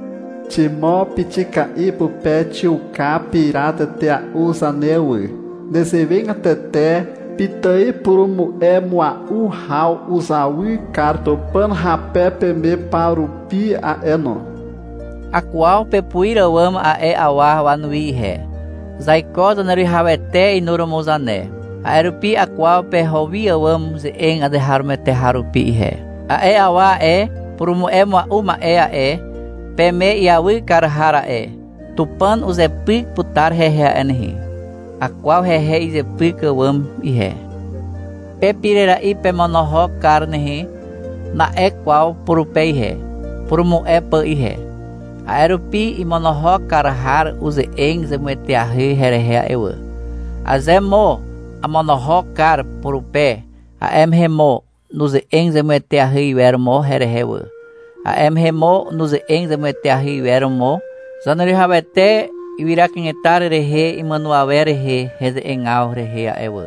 Timó pitica i pu pet o ca pirata te a usa neue. Desevenga tete pitai purumu e mua u hau usawi carto pan rapé peme para o pi a eno. A qual pepuira wam a e awa wanui he. Zaiko donari havete inurumuzane. A erupi a qual perrovia wam ze eng a de harmete harupi he. A e awa e purumu e mua uma e a e. Peme iawi karhara e. Tupan uze pik putar hehe enhi. A qual hehe ize pik wam ihe. Pepirera i pemonoho carnehi. Na e qual purupei he. Purumu e pa ihe. A erupi imonoho karhar uze eng ze mueteahi herehe ewa. A zemo a monoho kar purupe. A emhemo nuze eng ze mueteahi vermo herehewa. A emhemo nuze eng ze mueteahi vermo. Zanari havete ivirakingetar rehe imanuave rehe heze engau rehe ewa.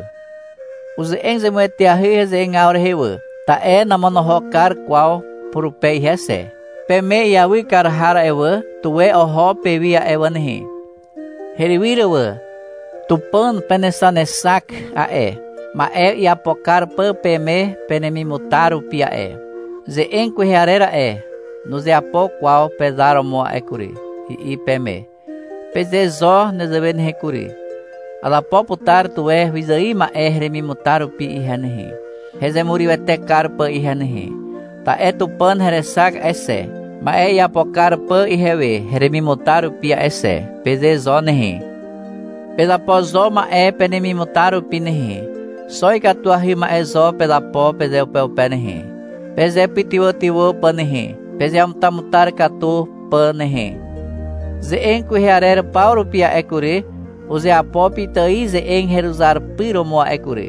Uze eng ze mueteahi heze engau rehewa. Ta e na monoho kar qual purupei hese. Peme yawi karhara ewa, tuwe oho pevia ewa nehe. Heriwira wa, tupan penesanesak a e, ma e iapokar pa peme penemimutaru pia e. Ze enquerrera e, no ze apo qual pesaro mo e curi, i i peme. Peze zo nezeven recuri. Alapo putar tuwe vizai ma e remimutaru pi i henehe. Hezemuri vete karpa i henehe. Ta e tupan heresak esse. Ma e iapokar pa i hewe. Heremimutaru pia esse. Peze zo nehe. Pelapo zo ma e penemimutaru pi nehe. Soi katua rima e zo pelapo peze upel pe nehe. Peze pitiwo tiwo pa nehe. Peze amtamutar katu pa nehe. Ze enquerrer pauro pia ekure. Uze apopi tai ze enheruzar piro moa ekure.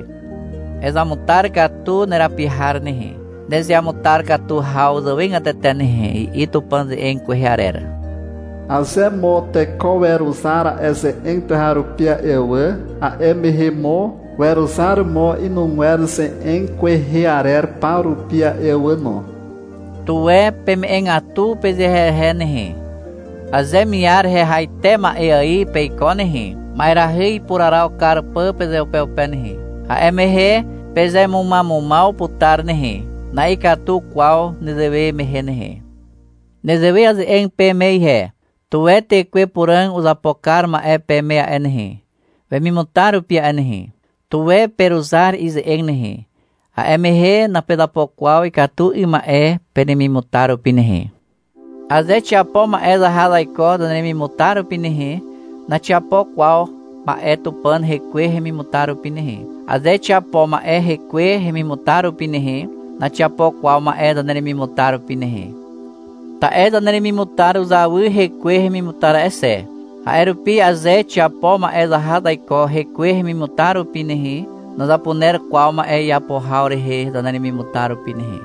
Ezamutar katu nerapihar nehe. Deseamutar katu hausa venga tetenehe itu panze enquerrera. Aze mo te ko verusara eze enterharupia ewe a emhemo verusar mo inum verse enquerrer parupia ewe no. Tu é pem engatu pezehenehe. Aze miar he haitema e aí peikonehe. Maira rei purarau carpa pezeupelpenehe. A emehe pezemumamumau putar nehe. Naikatu qual nedeve mehenehe. Nezeve az eng pe mei he. Tu e te kwe purang uzapokar ma e pe mea enhi. Ve mi mutaru pia enhi. Tu e peruzar iz eng nehi. A emehe na pedapokwau ikatu ima e penemi mutaru pinehi. Aze tiapo ma e zahalaiko danemi mutaru pinehi. Na tiapo qual ma e tupan reque remi mutaru pinehi. Aze tiapo ma e reque remi mutaru pinehi. Na tiapo qual ma e danemi mutaru pinehi. Ta e danemi mutaru zawi reque remi mutara esse. A erupi aze tiapo ma e zahalaiko reque remi mutaru pinehi. Na zapuner qual ma e yapo haure he danemi mutaru pinehi.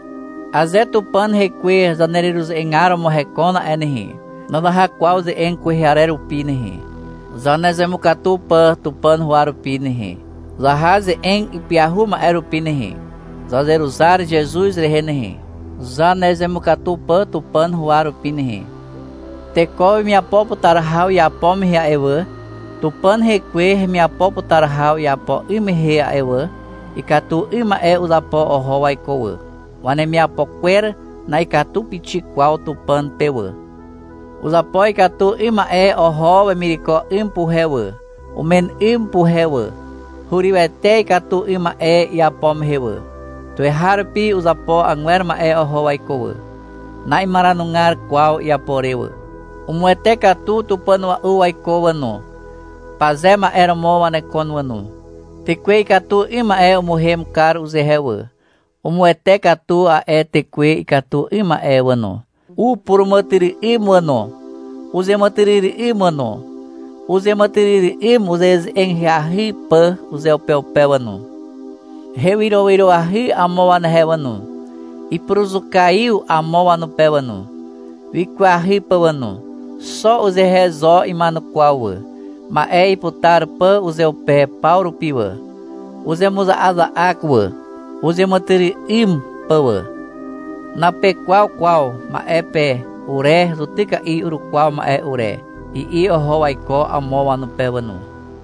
Aze tupan reque zanerirus engaro mo recona enhi. Nadaha qual ze enkwe hareru pinehi. Zanezemukatu pa tupan huaru pinehi. Zahaze en ipiahuma eru pinehi. Zazeruzar Jesus rehenehi. Zanezemukatu pa tupan huaru pinehi. Tekoi minha popo tarahau e apom ria ewa. Tupan reque minha popo tarahau e apo imehea ewa. Ikatu ima e uzapo oho waikowa. Wane minha poquer na ikatu pichi qual tupan pewa. Os apoi katu ima e oho e miriko impuhewa. Umen impuhewa. Huriwete katu ima e iapom hewa. Tu harpi os apo anguerma e oho waikowa. Na imaranungar qual iaporewa. Umuete katu tupanwa u waikowa no. Pazema ermo wanekonwa no. Tekwe katu ima e umuhem kar uzehewa. Umuete katu a e tekwe katu ima e wano. U purumatiri imano. Uze matiri imano. Uze matiri im uze enriahi pa uze o pelpelano. Rewiro wiro ahi amoa na hewano. E pruzukaiu amoa no pelano. Vikwahi pawano. Só uze rezo imano quawa. Ma e iputar pa uze o pé pauro piwa. Uze muza aza aqua. Uze matiri im pawa. Na pe qual qual ma e pe ure zutika i uru qual ma e ure i i oho waiko amoa no pewanu.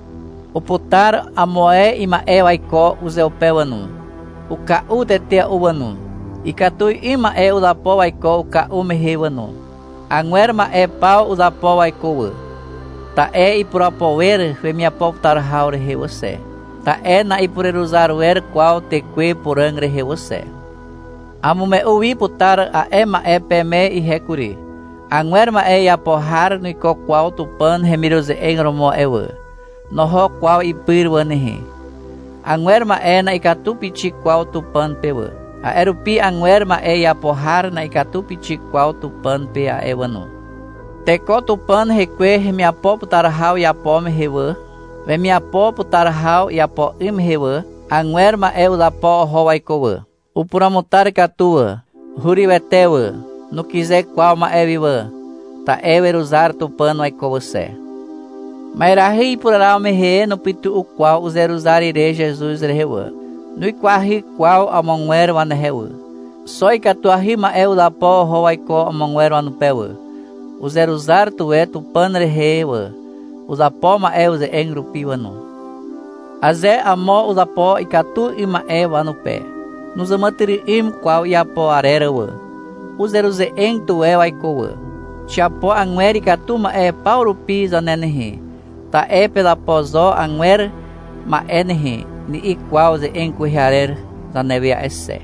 O putar amoe i ma e waiko uze o pewanu. O ka u tete uwanu. I katui i ma e udapo waiko o ka u mehewanu. Anguer ma e pau udapo waiko. Ta e i purapower fe minha poptar haure he você. Ta e na i pureruzar wer qual te que purangre he você. Amume uwi putar a ema e peme i hekuri. Anguerma e ya pohar no iko qual tupan remiruze engromo ewa. Noho qual i pirwanehi. Anguerma e na ikatu pichi qual tupan pewa. A erupi anguerma e ya pohar na ikatu pichi qual tupan pe a ewano. Teko tupan reque remia popo tarahau ya pome hewa. Remia popo tarahau ya po im hewa. Anguerma e udapo howaikowa. O puramutar katua, huriwetewa, no quiser qual ma eviwa, ta everuzar tupano ai com você. Mairahi puraral mehe no pitu o qual os eruzar ire Jesus rewa, no iquahi qual amonguer wan rewa. Só i katua rima eu da po hoai ko amonguer wan pewa. Os eruzar tu é tupan rewa, os apoma eu ze engrupiwano. Aze amo os apo i katu ima e wanu pé. Nos amatiri im qual iapo arerawa. Os eruze en tu é waikowa. Chapo anguerica tuma é pauro pisa nenehi. Ta é pela pozó anguer ma enehi. Ni igual ze en cuiharer da nevia esse.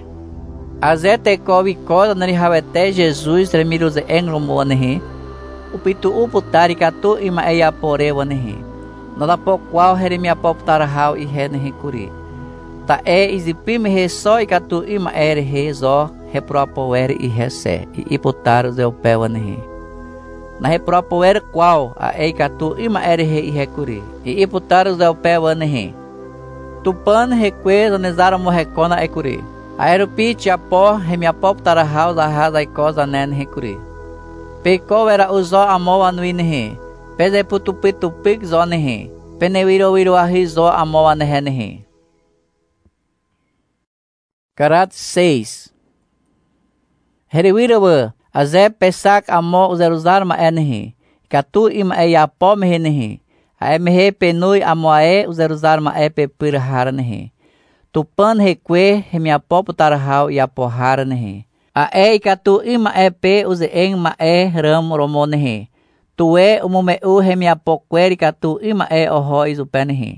Azete covi coda neri havete Jesus remiruze en rumonehi. O pitu uputari katu ima e iaporewa nehi. Nada po qual heremia poptarahau i henehi kuri. Ta e izipime re só e catu ima ere re zo repropoer e rece e iputar o pewanehi. Na repropoer qual a e catu ima ere re e recuri e iputar o pewanehi. Tupan reque zonezara morrecona e curi. A erupi tiapo remia pop tarahau da rasa e cosa nen recuri. Peco era o zo amoa nuinehi. Pese putupitupik zonehi. Penewiro wiro ahi zo amoa nehenehi. Karat seis. Heriwirawa, aze pesak amo uzeruzar ma enhi. Katu ima e yapo mehenehi. A emehe penui amoae uzeruzar ma e pepir harnehi. Tupan reque remiapo putarahau yapo harnehi. A e ikatu ima e pe uze eng ma e ram romo nehe. Tue umume u hemia poqueri katu ima e oho izupe nehe.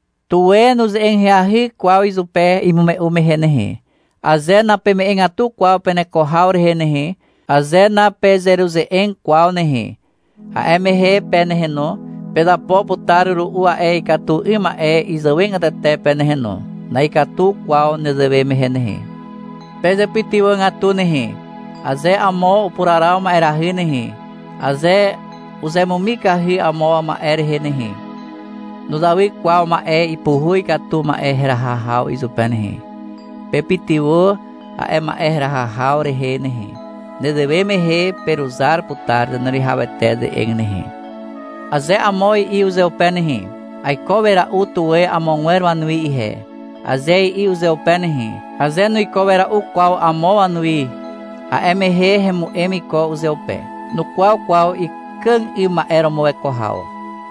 Tue nos eng heahi qual izupe imume u mehe nehe. Aze na pe me eng atu qual pene kohau rehe nehe. Aze na pe zeruze eng qual nehe. A emehe pe nehe no. Peda po putaru ru a e ikatu ima e izaweng atete pe nehe no. Na ikatu qual nezeve mehe nehe. Peze pitiwa ngatu nehe. Aze amo upurarau ma erahi nehe. Aze uze mumikahi amo ma erhe nehe. Nuzawi qual ma e ipuhui katu ma e herahahau izupe nehe. Pepitiwo a e ma e herahahau rehe nehe. Nezeve mehe peruzar putar danarihavete de eng nehe. Aze amo i uze upe nehe. Aiko vera utue amongwer wanui ihe. Aze i uze upe nehe. Aze no iko vera u qual amo wanui. A emehe hemu emiko uze upe. No qual qual i kang ima eromo e kohau.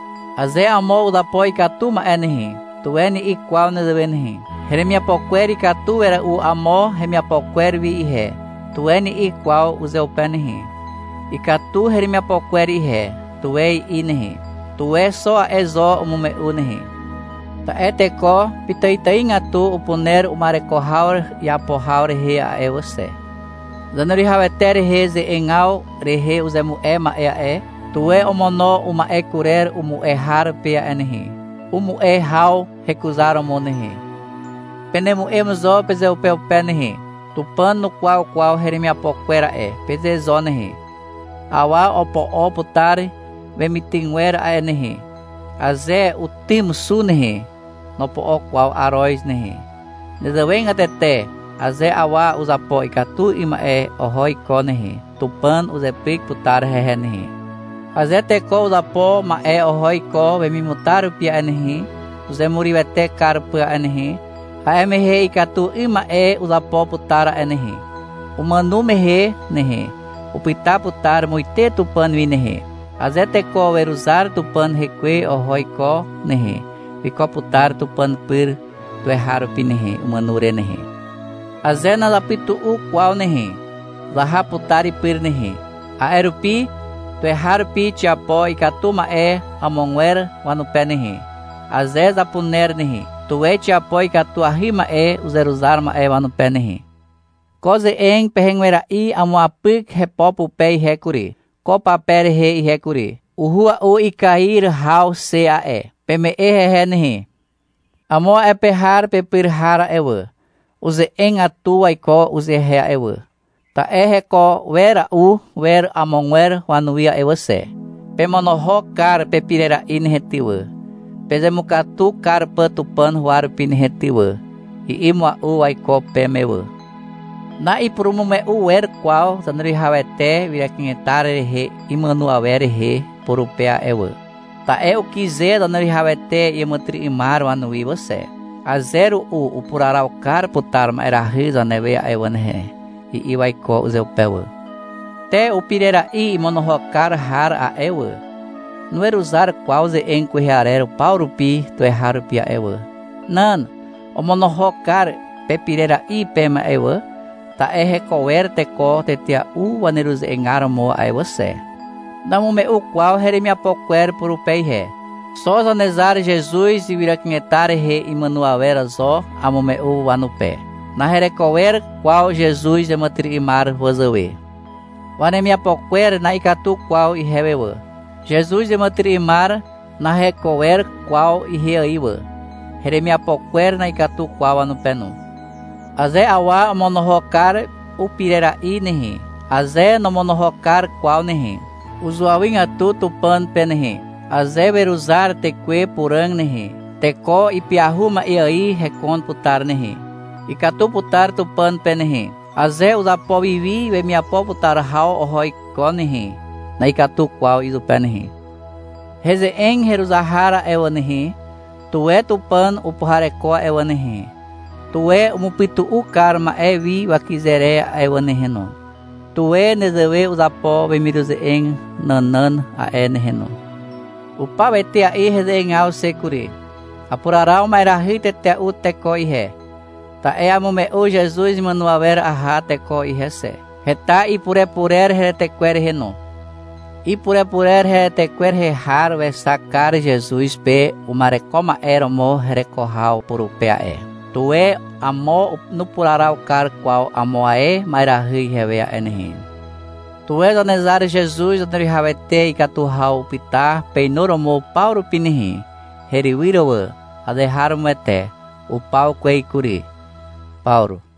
Aze amo udapoi katu ma enehi. Tueni i qual nezeve nehe. Heremia poqueri katu era u amo hemia poqueri vi ihe. Tueni i qual uze upe nehe. I katu heremia poqueri ihe. Tuei i nehe. Tue so a ezo umume u nehe. Ta eteko pitaitai ngatu upuner umare kohau ya pohau rehe a e você. Zanuri havete rehe ze engau rehe uzemu e ma e a e. Tue omono uma e kurer umu e har pia enehe. Umu e hau recusar omo nehe. Penemu emuzo peze upe upe nehe. Tupan no qual qual heremia poquera e. Peze zo nehe. Awa opo o putare vemitinguera a enehe. Aze utim su nehe. No po o qual arois nehe. Nezaweng atete. Aze awa uzapo ikatu ima e ohoi ko nehe. Tupan uzepik putar hehe nehe. Aze teko uzapo ma e ohoi ko vemimutaru pia enehe. Uzemurivete karpua enehe. A emehe ikatu ima e uzapo putara enehe. Umanu mehe nehe. Upita putar muite tupan vi nehe. Aze teko veruzar tupan reque ohoi ko nehe. Viko putar tupan pir tueharu pinehe umanure nehe. Aze na lapitu u qual nehe. Zaha putari pir nehe. A erupi tueharu pi tiapo ikatu ma e amongwer wanupe nehe. Aze zapuner nehe. Tue tiapo ikatu ahima e uzeruzar ma e wanupe nehe. Koze eng pehengwera i amo apik hepopu pei hekuri. Ko papere he i hekuri. Uhua u ikair hau se a e. Peme e hehe nehe. Amo e pehar pepir hara ewe. Uze eng atu aiko uze hea ewe. Ta ehe ko vera u ver amongwer wanuia ewe se. Pemonoho kar pepirera in hetiwe. Pezemukatu kar petupan huar pin hetiwe. I imwa u aiko pemewe. Na ipurumume u wer qual zanri havete virakingetare he imanu avere he porupea ewe. Ta e o quiser zanri havete imatri imar wanui você. A zero u upurarau kar putar ma era riza nevea ewan he. I iwaiko uzeupewe. Te upirera i monohokar har a ewe. Nuer usar quause enqueharero paurupi tu erharupia ewe. Nan o monohokar pepirera i pema ewe. Ta e recoer teco tetia u vanerus engarmo a você. Namu me u qual heremia poquer por upei he. Só zanezar Jesus e viraquinhetare he Immanuavera zo amo me u vanupe. Na recoer qual Jesus e matri imar vozawe. Vanemia poquer na ikatu qual i hewewe. Jesus e matri imar na recoer qual i heiwe. Heremia poquer na ikatu qual anupenu. Aze awa monohokar upirera i nehe. Aze no monohokar qual nehe. Usuawin atu tupan penehe. Aze veruzar teque purang nehe. Teko ipiahuma i ai recon putar nehe. Ikatu putar tupan penehe. Aze uzapo vivi ve miapo putar hau ohoi ko nehe. Na ikatu qual isu penehe. Heze eng heruzahara ewa nehe. Tue tupan upuhareko ewa nehe. Tue umupitu ukar ma evi wakizere ewaneheno. Tue nezewe uzapo vemiruze eng nanan a eneheno. Upa vete a i heze engau sekuri. Apurarau ma erahite te u teko ihe. Ta e amume u Jesus Immanuavera aha teko ihe se. Heta ipurepurer retequer reno. Ipurepurer retequer rehar vesacar Jesus pe umarecoma eromo recohau purupeae. Tue amo no purarau car qual amoae mairahi hevea enhin. Tue donezar Jesus onde havete ikatuhau pitar peinoromo pauro pinihi. Heriwirowe adeharum ete o pau quei curi. Paulo.